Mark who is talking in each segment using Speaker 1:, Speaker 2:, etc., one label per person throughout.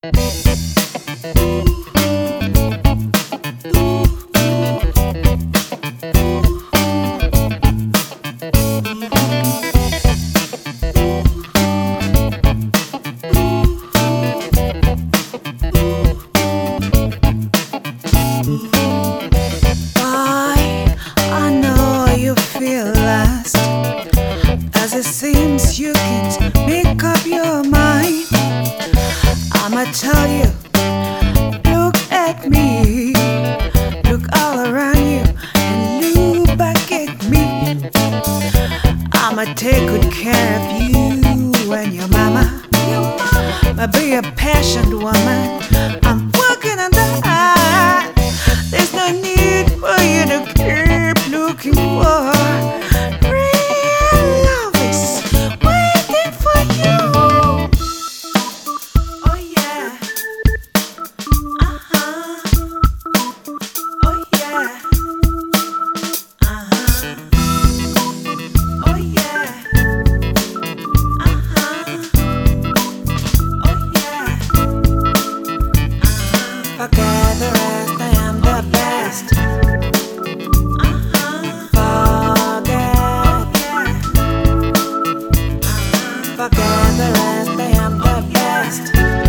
Speaker 1: As it seems you can't make up your mind, I'ma tell you, look at me, look all around you and look back at me. I'ma take good care of you and your mama. I'll be a passionate woman. I'm working on that. There's no need for you to keep looking for forget the rest, I am the best. Forget the rest, I am the best.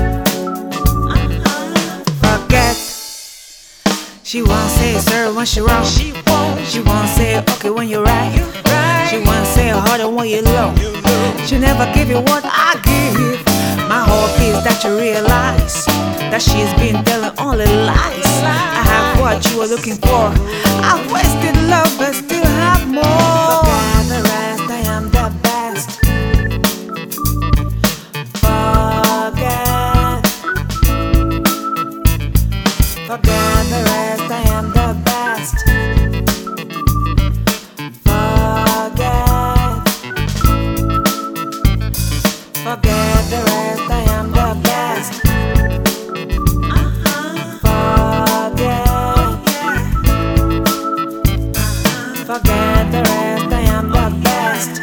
Speaker 1: Forget. She won't say sorry when she wrong. She won't say okay when you're right. She won't say harder when you're low. She'll never give you what I give. My hope is that you realize that she's been telling only lies. I have what you were looking for. I've wasted love but still have more. Forget the rest, I am the best. Forget the rest, I am the best. Forget the rest, I am the best. Forget the rest, I am the best.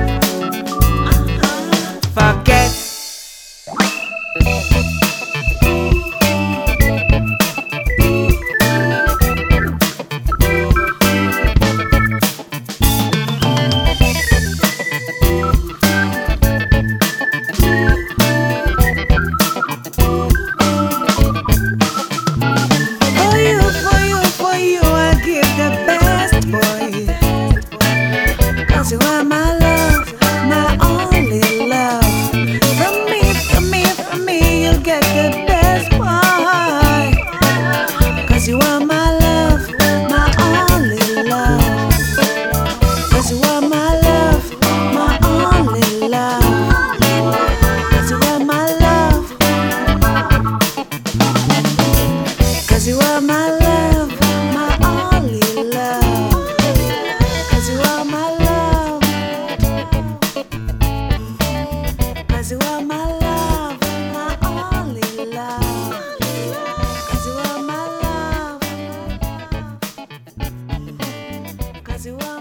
Speaker 1: Forget. You are my love, my only love. From me, you'll get the best boy. 'Cause you are my love, my only love. 'Cause you are my love, my only love. 'Cause you are my love. 'Cause you are my love, my only love. 'Cause you are my love. 'Cause you are my love, my only love. 'Cause you are my love. 'Cause you are